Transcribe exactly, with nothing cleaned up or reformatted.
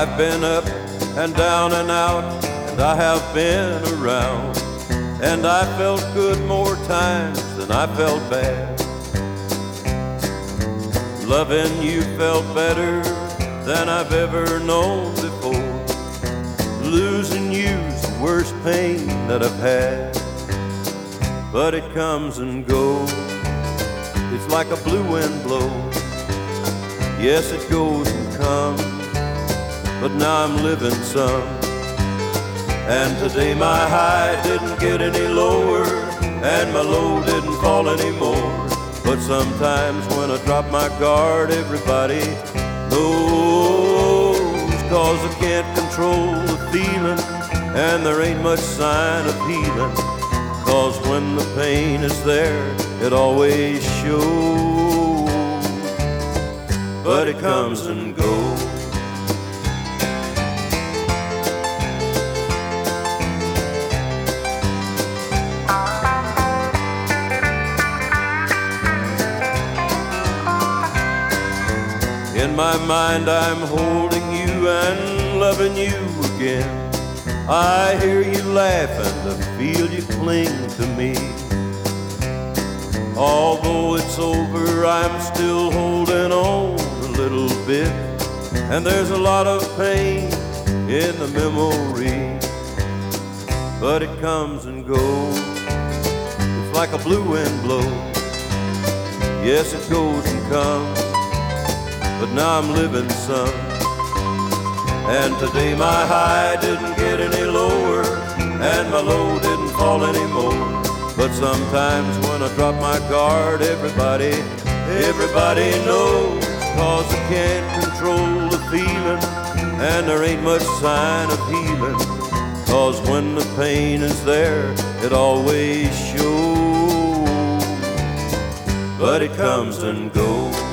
I've been up and down and out, and I have been around, and I felt good more times than I felt bad. Loving you felt better than I've ever known before. Losing you's the worst pain that I've had. But it comes and goes, it's like a blue wind blows. Yes, it goes and comes, but now I'm living some. And today my high didn't get any lower, and my low didn't fall anymore. But sometimes when I drop my guard, everybody knows. Cause I can't control the feeling, and there ain't much sign of healing. Cause when the pain is there, it always shows. But it comes and goes. In my mind I'm holding you and loving you again. I hear you laugh and I feel you cling to me. Although it's over, I'm still holding on a little bit, and there's a lot of pain in the memory. But it comes and goes, it's like a blue wind blows. Yes, it goes and comes, but now I'm living some. And today my high didn't get any lower, and my low didn't fall anymore. But sometimes when I drop my guard, everybody, everybody knows. Cause I can't control the feeling, and there ain't much sign of healing. Cause when the pain is there, it always shows. But it comes and goes.